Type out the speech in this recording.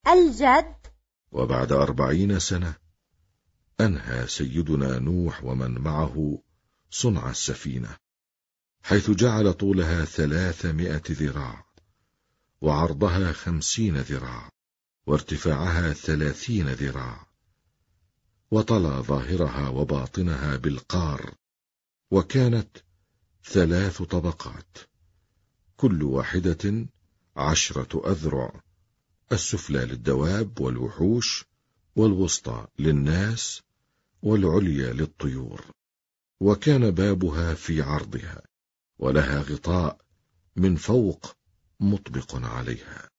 الجد. وبعد 40 سنة أنهى سيدنا نوح ومن معه صنع السفينة، حيث جعل طولها 300 ذراع، وعرضها 50 ذراع، وارتفاعها 30 ذراع، وطلى ظاهرها وباطنها بالقار، وكانت 3 طبقات، كل واحدة 10 أذرع، السفلى للدواب والوحوش، والوسطى للناس، والعليا للطيور. وكان بابها في عرضها، ولها غطاء من فوق مطبق عليها.